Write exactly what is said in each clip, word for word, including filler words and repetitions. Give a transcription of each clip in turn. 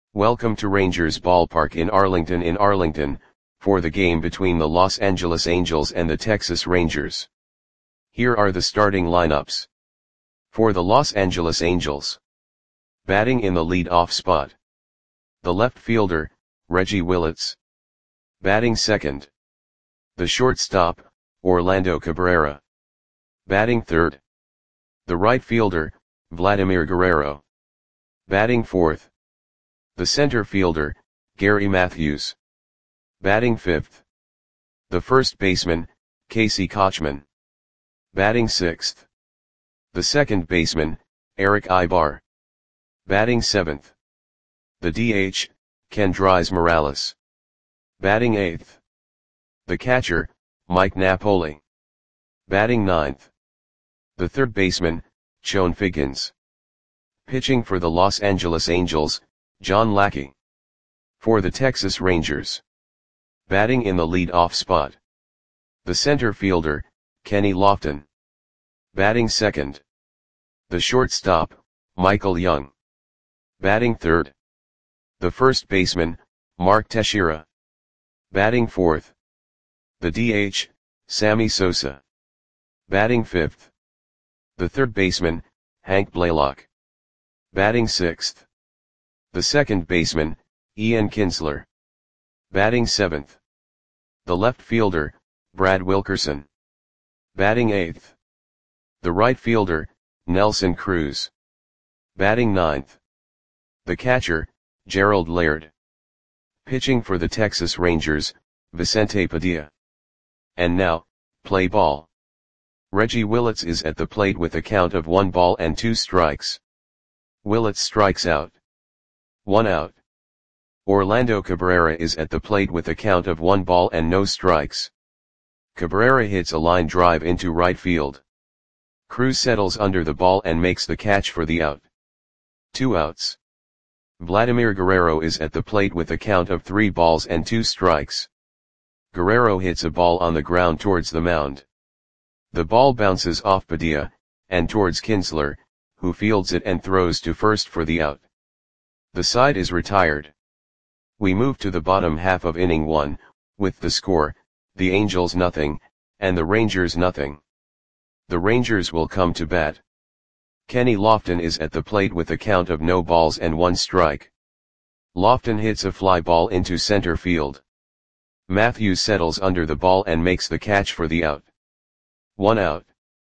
Welcome to Rangers Ballpark in Arlington in Arlington, for the game between the Los Angeles Angels and the Texas Rangers. Here are the starting lineups. For the Los Angeles Angels. Batting in the lead-off spot. The left fielder, Reggie Willits. Batting second. The shortstop, Orlando Cabrera. Batting third. The right fielder, Vladimir Guerrero. Batting fourth. The center fielder, Gary Matthews. Batting fifth. The first baseman, Casey Kotchman. Batting sixth. The second baseman, Erick Aybar. Batting seventh. The D H, Kendrys Morales. Batting eighth. The catcher, Mike Napoli. Batting ninth. The third baseman, Chone Figgins. Pitching for the Los Angeles Angels, John Lackey. For the Texas Rangers. Batting in the lead-off spot. The center fielder, Kenny Lofton. Batting second. The shortstop, Michael Young. Batting third. The first baseman, Mark Teixeira. Batting fourth. The D H, Sammy Sosa. Batting fifth. The third baseman, Hank Blaylock. Batting sixth. The second baseman, Ian Kinsler. Batting seventh. The left fielder, Brad Wilkerson. Batting eighth. The right fielder, Nelson Cruz. Batting ninth. The catcher, Gerald Laird. Pitching for the Texas Rangers, Vicente Padilla. And now, play ball. Reggie Willits is at the plate with a count of one ball and two strikes. Willits strikes out. One out. Orlando Cabrera is at the plate with a count of one ball and no strikes. Cabrera hits a line drive into right field. Cruz settles under the ball and makes the catch for the out. Two outs. Vladimir Guerrero is at the plate with a count of three balls and two strikes. Guerrero hits a ball on the ground towards the mound. The ball bounces off Padilla, and towards Kinsler, who fields it and throws to first for the out. The side is retired. We move to the bottom half of inning one, with the score, the Angels nothing, and the Rangers nothing. The Rangers will come to bat. Kenny Lofton is at the plate with a count of no balls and one strike. Lofton hits a fly ball into center field. Matthews settles under the ball and makes the catch for the out. One out.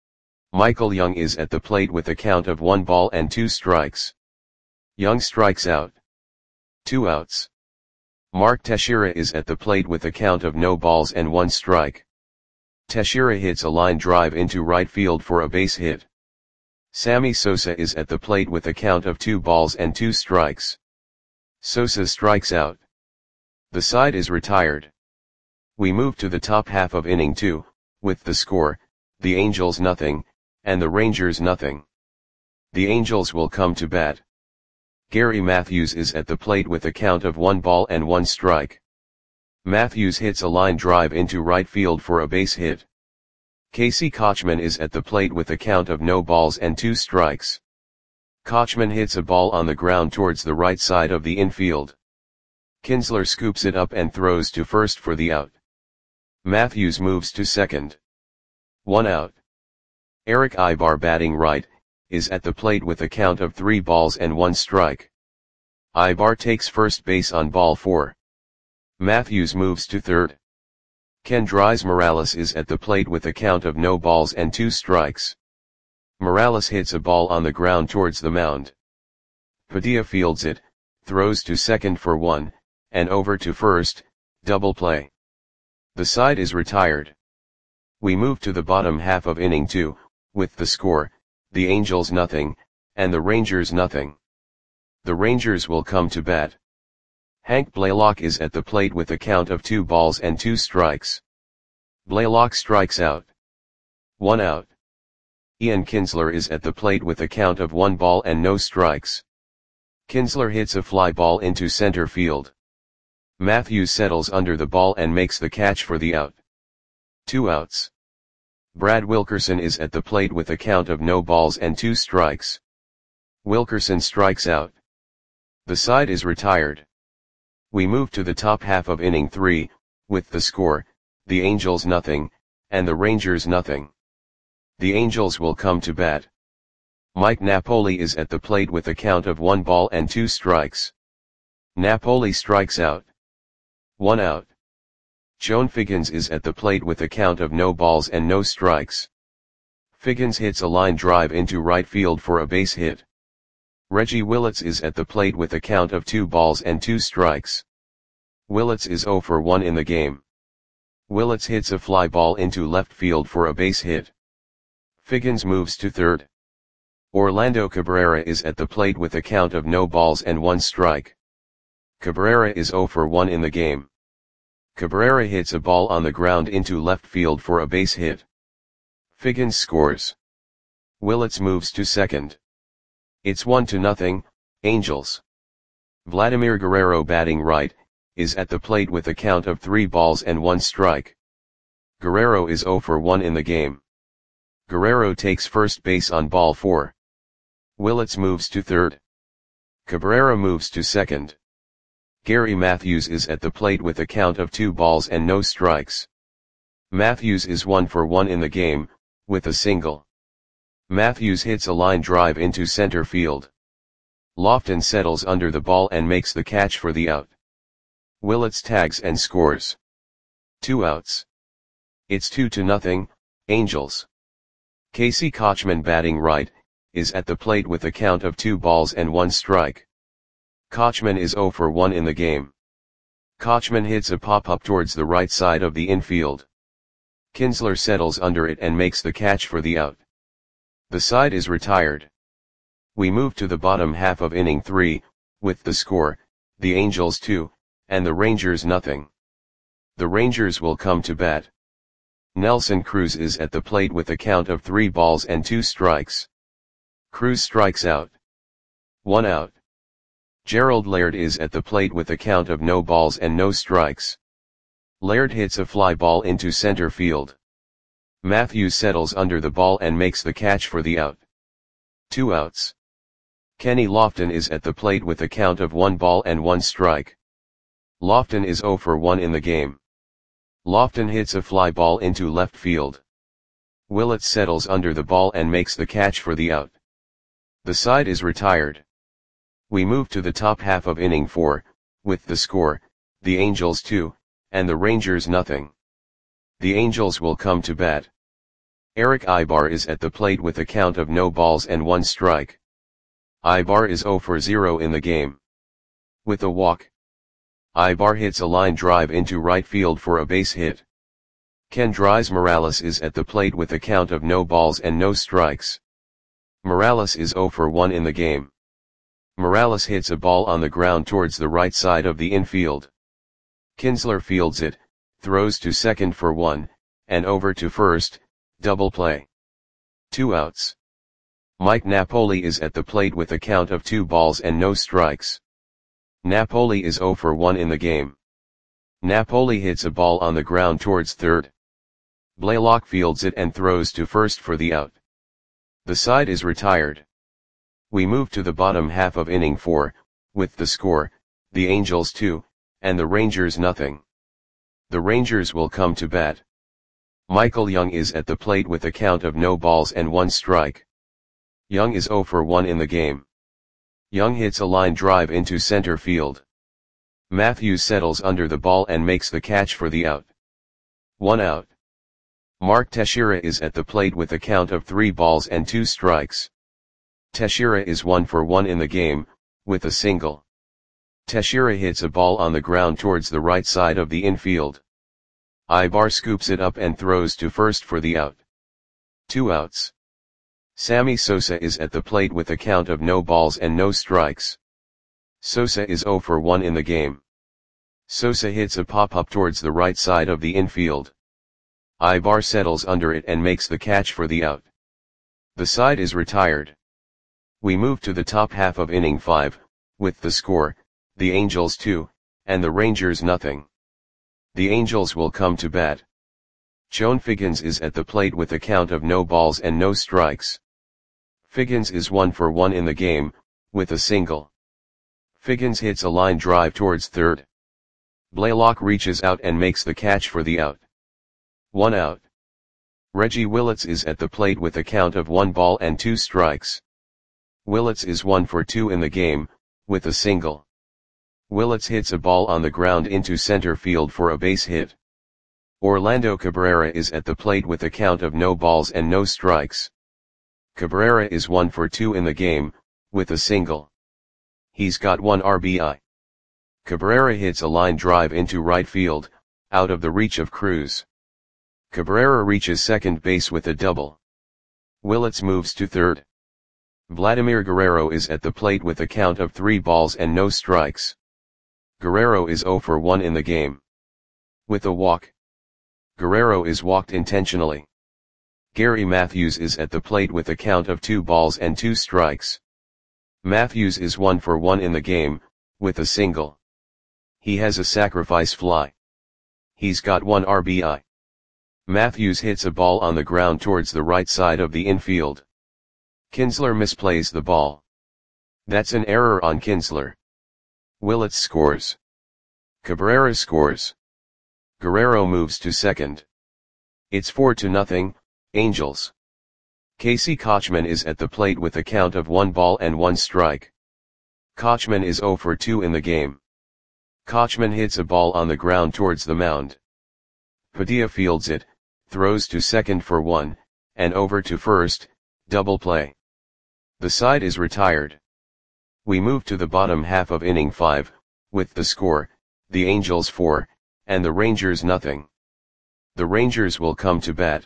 Michael Young is at the plate with a count of one ball and two strikes. Young strikes out. Two outs. Mark Teixeira is at the plate with a count of no balls and one strike. Teixeira hits a line drive into right field for a base hit. Sammy Sosa is at the plate with a count of two balls and two strikes. Sosa strikes out. The side is retired. We move to the top half of inning two, with the score, the Angels nothing, and the Rangers nothing. The Angels will come to bat. Gary Matthews is at the plate with a count of one ball and one strike. Matthews hits a line drive into right field for a base hit. Casey Kotchman is at the plate with a count of no balls and two strikes. Kotchman hits a ball on the ground towards the right side of the infield. Kinsler scoops it up and throws to first for the out. Matthews moves to second. One out. Erick Aybar, batting right, is at the plate with a count of three balls and one strike. Aybar takes first base on ball four. Matthews moves to third. Kendrys Morales is at the plate with a count of no balls and two strikes. Morales hits a ball on the ground towards the mound. Padilla fields it, throws to second for one, and over to first, double play. The side is retired. We move to the bottom half of inning two, with the score, the Angels nothing, and the Rangers nothing. The Rangers will come to bat. Hank Blaylock is at the plate with a count of two balls and two strikes. Blaylock strikes out. One out. Ian Kinsler is at the plate with a count of one ball and no strikes. Kinsler hits a fly ball into center field. Matthews settles under the ball and makes the catch for the out. Two outs. Brad Wilkerson is at the plate with a count of no balls and two strikes. Wilkerson strikes out. The side is retired. We move to the top half of inning three, with the score, the Angels nothing, and the Rangers nothing. The Angels will come to bat. Mike Napoli is at the plate with a count of one ball and two strikes. Napoli strikes out. One out. Joan Figgins is at the plate with a count of no balls and no strikes. Figgins hits a line drive into right field for a base hit. Reggie Willits is at the plate with a count of two balls and two strikes. Willits is oh for one in the game. Willits hits a fly ball into left field for a base hit. Figgins moves to third. Orlando Cabrera is at the plate with a count of no balls and one strike. Cabrera is oh for one in the game. Cabrera hits a ball on the ground into left field for a base hit. Figgins scores. Willits moves to second. It's one to nothing, Angels. Vladimir Guerrero, batting right, is at the plate with a count of three balls and one strike. Guerrero is oh for one in the game. Guerrero takes first base on ball four. Willits moves to third. Cabrera moves to second. Gary Matthews is at the plate with a count of two balls and no strikes. Matthews is one for one in the game, with a single. Matthews hits a line drive into center field. Lofton settles under the ball and makes the catch for the out. Willits tags and scores. Two outs. It's two to nothing, Angels. Casey Kotchman, batting right, is at the plate with a count of two balls and one strike. Kotchman is oh for one in the game. Kotchman hits a pop-up towards the right side of the infield. Kinsler settles under it and makes the catch for the out. The side is retired. We move to the bottom half of inning three, with the score, the Angels two, and the Rangers nothing. The Rangers will come to bat. Nelson Cruz is at the plate with a count of three balls and two strikes. Cruz strikes out. One out. Gerald Laird is at the plate with a count of no balls and no strikes. Laird hits a fly ball into center field. Matthews settles under the ball and makes the catch for the out. Two outs. Kenny Lofton is at the plate with a count of one ball and one strike. Lofton is oh for one in the game. Lofton hits a fly ball into left field. Willits settles under the ball and makes the catch for the out. The side is retired. We move to the top half of inning four, with the score, the Angels two, and the Rangers nothing. The Angels will come to bat. Eric Ibar is at the plate with a count of no balls and one strike. Ibar is oh for zero in the game. With a walk, Ibar hits a line drive into right field for a base hit. Kendrys Morales is at the plate with a count of no balls and no strikes. Morales is oh for one in the game. Morales hits a ball on the ground towards the right side of the infield. Kinsler fields it, throws to second for one, and over to first, double play. Two outs. Mike Napoli is at the plate with a count of two balls and no strikes. Napoli is oh for one in the game. Napoli hits a ball on the ground towards third. Blaylock fields it and throws to first for the out. The side is retired. We move to the bottom half of inning four, with the score, the Angels two, and the Rangers nothing. The Rangers will come to bat. Michael Young is at the plate with a count of no balls and one strike. Young is oh for one in the game. Young hits a line drive into center field. Matthews settles under the ball and makes the catch for the out. One out. Mark Teixeira is at the plate with a count of three balls and two strikes. Teixeira is one for one in the game, with a single. Teixeira hits a ball on the ground towards the right side of the infield. Ibar scoops it up and throws to first for the out. Two outs. Sammy Sosa is at the plate with a count of no balls and no strikes. Sosa is oh for one in the game. Sosa hits a pop-up towards the right side of the infield. Ibar settles under it and makes the catch for the out. The side is retired. We move to the top half of inning five, with the score, the Angels two, and the Rangers nothing. The Angels will come to bat. Joan Figgins is at the plate with a count of no balls and no strikes. Figgins is one for one in the game, with a single. Figgins hits a line drive towards third. Blaylock reaches out and makes the catch for the out. One out. Reggie Willits is at the plate with a count of one ball and two strikes. Willits is one for two in the game, with a single. Willits hits a ball on the ground into center field for a base hit. Orlando Cabrera is at the plate with a count of no balls and no strikes. Cabrera is one for two in the game, with a single. He's got one R B I. Cabrera hits a line drive into right field, out of the reach of Cruz. Cabrera reaches second base with a double. Willits moves to third. Vladimir Guerrero is at the plate with a count of three balls and no strikes. Guerrero is zero for one in the game. With a walk. Guerrero is walked intentionally. Gary Matthews is at the plate with a count of two balls and two strikes. Matthews is one for one in the game, with a single. He has a sacrifice fly. He's got one R B I. Matthews hits a ball on the ground towards the right side of the infield. Kinsler misplays the ball. That's an error on Kinsler. Willits scores. Cabrera scores. Guerrero moves to second. It's four to nothing, Angels. Casey Kochman is at the plate with a count of one ball and one strike. Kochman is zero for two in the game. Kochman hits a ball on the ground towards the mound. Padilla fields it, throws to second for one, and over to first, double play. The side is retired. We move to the bottom half of inning five, with the score, the Angels four, and the Rangers nothing. The Rangers will come to bat.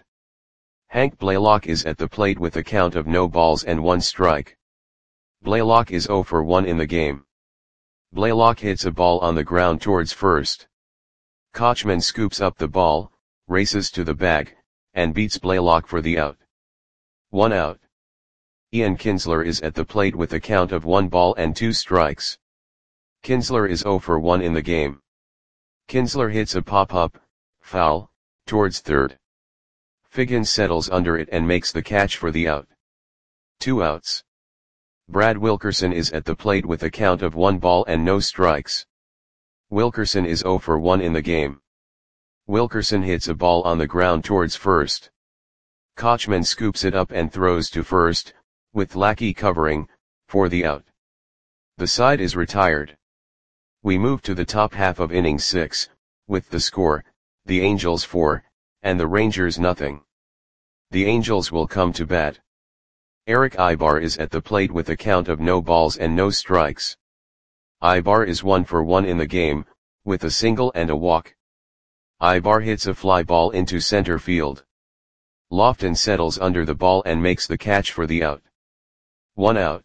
Hank Blaylock is at the plate with a count of no balls and one strike. Blaylock is zero for one in the game. Blaylock hits a ball on the ground towards first. Kochman scoops up the ball, races to the bag, and beats Blaylock for the out. One out. Ian Kinsler is at the plate with a count of one ball and two strikes. Kinsler is zero for one in the game. Kinsler hits a pop-up, foul, towards third. Figgins settles under it and makes the catch for the out. Two outs. Brad Wilkerson is at the plate with a count of one ball and no strikes. Wilkerson is zero for one in the game. Wilkerson hits a ball on the ground towards first. Kochman scoops it up and throws to first, with Lackey covering, for the out. The side is retired. We move to the top half of inning six, with the score, the Angels four, and the Rangers nothing. The Angels will come to bat. Eric Ibar is at the plate with a count of no balls and no strikes. Ibar is one for one in the game, with a single and a walk. Ibar hits a fly ball into center field. Lofton settles under the ball and makes the catch for the out. One out.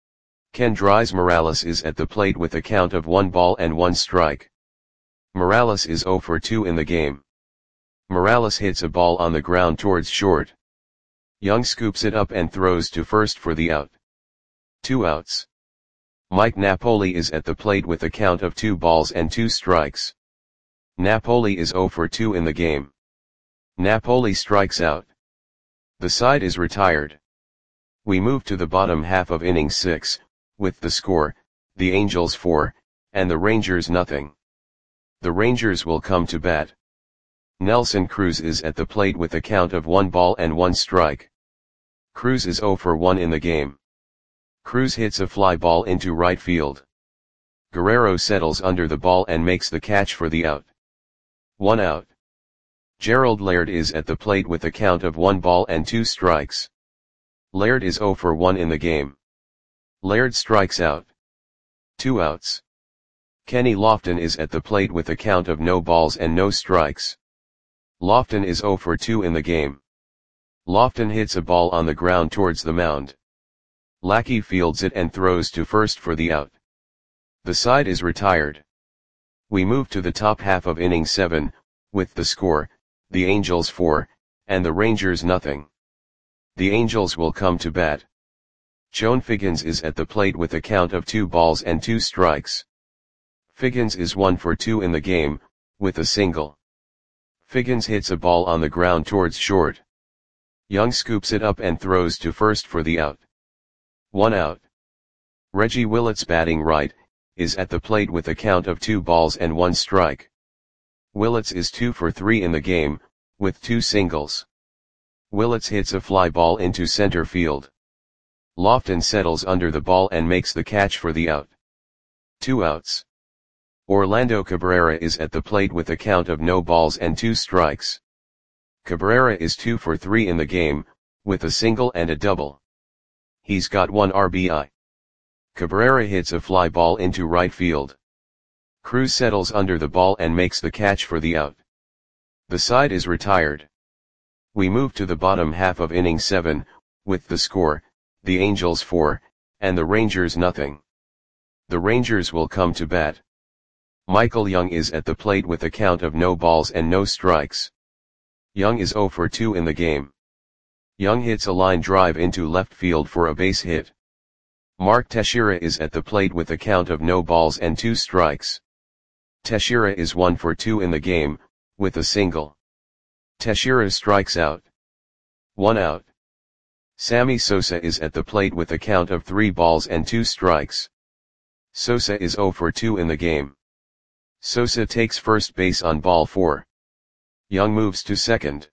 Kendrys Morales is at the plate with a count of one ball and one strike. Morales is zero for two in the game. Morales hits a ball on the ground towards short. Young scoops it up and throws to first for the out. Two outs. Mike Napoli is at the plate with a count of two balls and two strikes. Napoli is zero for two in the game. Napoli strikes out. The side is retired. We move to the bottom half of inning six, with the score, the Angels four, and the Rangers nothing. The Rangers will come to bat. Nelson Cruz is at the plate with a count of one ball and one strike. Cruz is zero for one in the game. Cruz hits a fly ball into right field. Guerrero settles under the ball and makes the catch for the out. One out. Gerald Laird is at the plate with a count of one ball and two strikes. Laird is zero for one in the game. Laird strikes out. Two outs. Kenny Lofton is at the plate with a count of no balls and no strikes. Lofton is zero for two in the game. Lofton hits a ball on the ground towards the mound. Lackey fields it and throws to first for the out. The side is retired. We move to the top half of inning seven, with the score, the Angels four, and the Rangers nothing. The Angels will come to bat. Joan Figgins is at the plate with a count of two balls and two strikes. Figgins is one for two in the game, with a single. Figgins hits a ball on the ground towards short. Young scoops it up and throws to first for the out. One out. Reggie Willits batting right, is at the plate with a count of two balls and one strike. Willets is two for three in the game, with two singles. Willets hits a fly ball into center field. Lofton settles under the ball and makes the catch for the out. Two outs. Orlando Cabrera is at the plate with a count of no balls and two strikes. Cabrera is two for three in the game, with a single and a double. He's got one R B I. Cabrera hits a fly ball into right field. Cruz settles under the ball and makes the catch for the out. The side is retired. We move to the bottom half of inning seven, with the score, the Angels four, and the Rangers nothing. The Rangers will come to bat. Michael Young is at the plate with a count of no balls and no strikes. Young is zero for two in the game. Young hits a line drive into left field for a base hit. Mark Teixeira is at the plate with a count of no balls and two strikes. Teixeira is one for two in the game, with a single. Teixeira strikes out. One out. Sammy Sosa is at the plate with a count of three balls and two strikes. Sosa is zero for two in the game. Sosa takes first base on ball four. Young moves to second.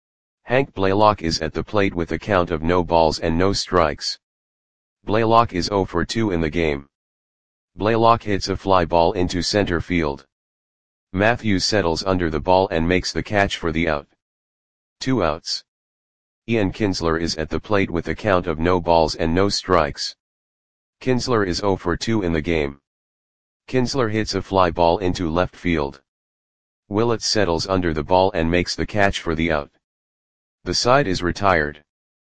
Hank Blaylock is at the plate with a count of no balls and no strikes. Blaylock is zero for two in the game. Blaylock hits a fly ball into center field. Matthews settles under the ball and makes the catch for the out. Two outs. Ian Kinsler is at the plate with a count of no balls and no strikes. Kinsler is zero for two in the game. Kinsler hits a fly ball into left field. Willets settles under the ball and makes the catch for the out. The side is retired.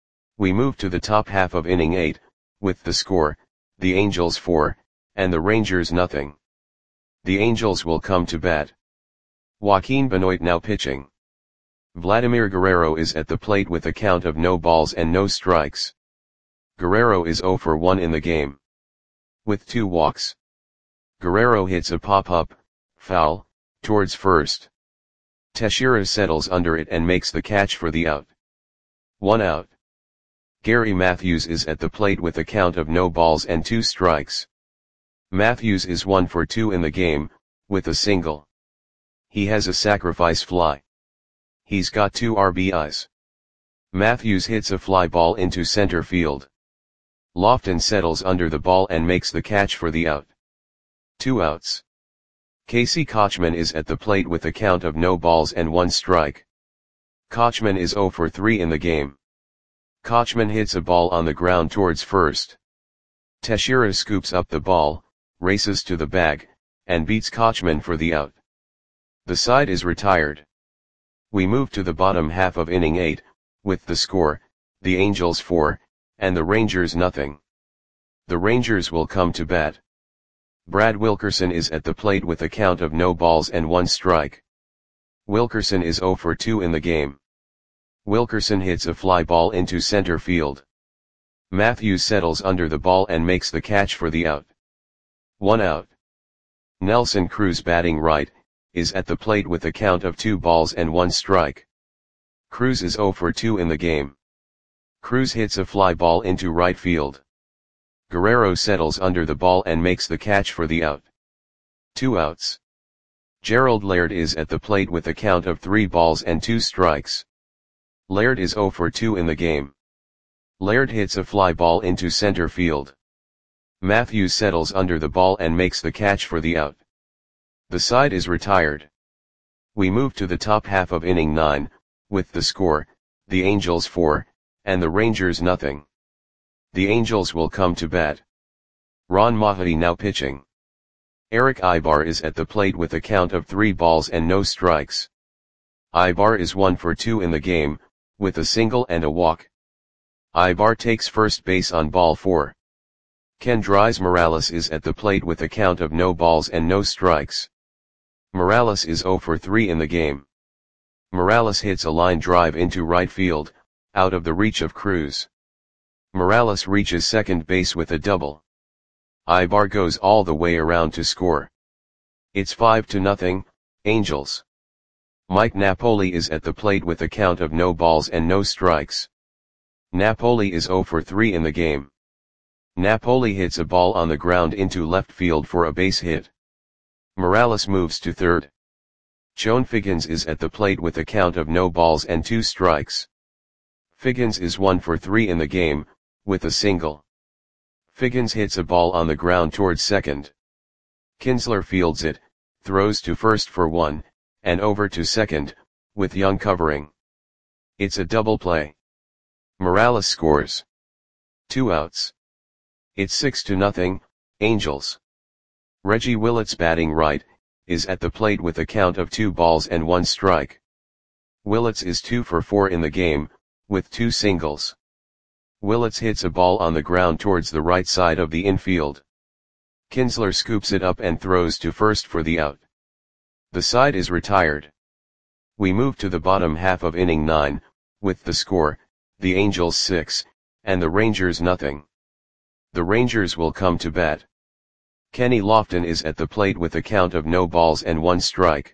We move to the top half of inning eight, with the score, the Angels four, and the Rangers nothing. The Angels will come to bat. Joaquin Benoit now pitching. Vladimir Guerrero is at the plate with a count of no balls and no strikes. Guerrero is zero for one in the game. With two walks. Guerrero hits a pop-up, foul, towards first. Teixeira settles under it and makes the catch for the out. One out. Gary Matthews is at the plate with a count of no balls and two strikes. Matthews is one for two in the game, with a single. He has a sacrifice fly. He's got two R B Is. Matthews hits a fly ball into center field. Lofton settles under the ball and makes the catch for the out. Two outs. Casey Kotchman is at the plate with a count of no balls and one strike. Kotchman is zero for three in the game. Kotchman hits a ball on the ground towards first. Teixeira scoops up the ball, races to the bag, and beats Kotchman for the out. The side is retired. We move to the bottom half of inning eight, with the score, the Angels four, and the Rangers nothing. The Rangers will come to bat. Brad Wilkerson is at the plate with a count of no balls and one strike. Wilkerson is zero for two in the game. Wilkerson hits a fly ball into center field. Matthews settles under the ball and makes the catch for the out. One out. Nelson Cruz batting right, is at the plate with a count of two balls and one strike. Cruz is zero for two in the game. Cruz hits a fly ball into right field. Guerrero settles under the ball and makes the catch for the out. Two outs. Gerald Laird is at the plate with a count of three balls and two strikes. Laird is zero for two in the game. Laird hits a fly ball into center field. Matthews settles under the ball and makes the catch for the out. The side is retired. We move to the top half of inning nine, with the score, the Angels four, and the Rangers nothing. The Angels will come to bat. Ron Mahdi now pitching. Eric Ibar is at the plate with a count of three balls and no strikes. Ibar is one for two in the game, with a single and a walk. Ibar takes first base on ball four. Kendrys Morales is at the plate with a count of no balls and no strikes. Morales is zero for three in the game. Morales hits a line drive into right field, out of the reach of Cruz. Morales reaches second base with a double. Ibar goes all the way around to score. It's five to nothing, Angels. Mike Napoli is at the plate with a count of no balls and no strikes. Napoli is zero for three in the game. Napoli hits a ball on the ground into left field for a base hit. Morales moves to third. Joan Figgins is at the plate with a count of no balls and two strikes. Figgins is one for three in the game, with a single. Figgins hits a ball on the ground towards second. Kinsler fields it, throws to first for one, and over to second, with Young covering. It's a double play. Morales scores. Two outs. It's six to nothing, Angels. Reggie Willits, batting right, is at the plate with a count of two balls and one strike. Willits is two for four in the game, with two singles. Willits hits a ball on the ground towards the right side of the infield. Kinsler scoops it up and throws to first for the out. The side is retired. We move to the bottom half of inning nine, with the score, the Angels six, and the Rangers nothing. The Rangers will come to bat. Kenny Lofton is at the plate with a count of no balls and one strike.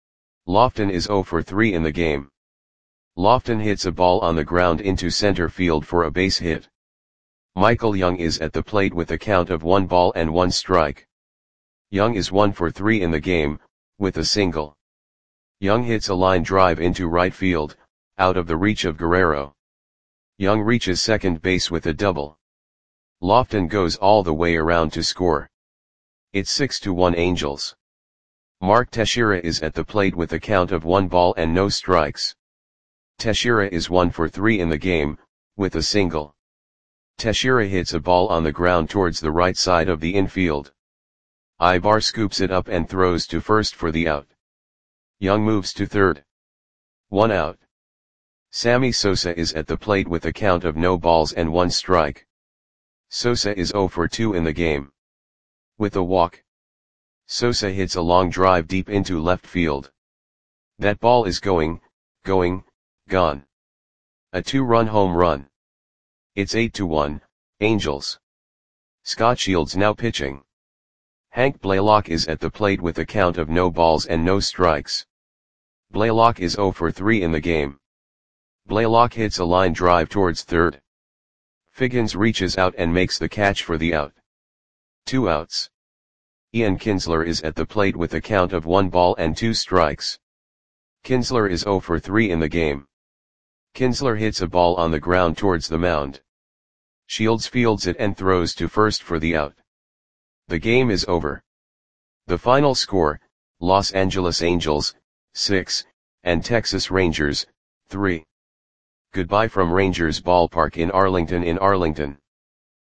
Lofton is zero for three in the game. Lofton hits a ball on the ground into center field for a base hit. Michael Young is at the plate with a count of one ball and one strike. Young is one for three in the game, with a single. Young hits a line drive into right field, out of the reach of Guerrero. Young reaches second base with a double. Lofton goes all the way around to score. It's six to one Angels. Mark Teixeira is at the plate with a count of one ball and no strikes. Teixeira is one for three in the game, with a single. Teixeira hits a ball on the ground towards the right side of the infield. Ibar scoops it up and throws to first for the out. Young moves to third. One out. Sammy Sosa is at the plate with a count of no balls and one strike. Sosa is zero for two in the game. With a walk, Sosa hits a long drive deep into left field. That ball is going, going, gone. A two-run home run. It's eight to one, Angels. Scott Shields now pitching. Hank Blaylock is at the plate with a count of no balls and no strikes. Blaylock is zero for three in the game. Blaylock hits a line drive towards third. Figgins reaches out and makes the catch for the out. Two outs. Ian Kinsler is at the plate with a count of one ball and two strikes. Kinsler is zero for three in the game. Kinsler hits a ball on the ground towards the mound. Shields fields it and throws to first for the out. The game is over. The final score, Los Angeles Angels, six, and Texas Rangers, three. Goodbye from Rangers Ballpark in Arlington in Arlington.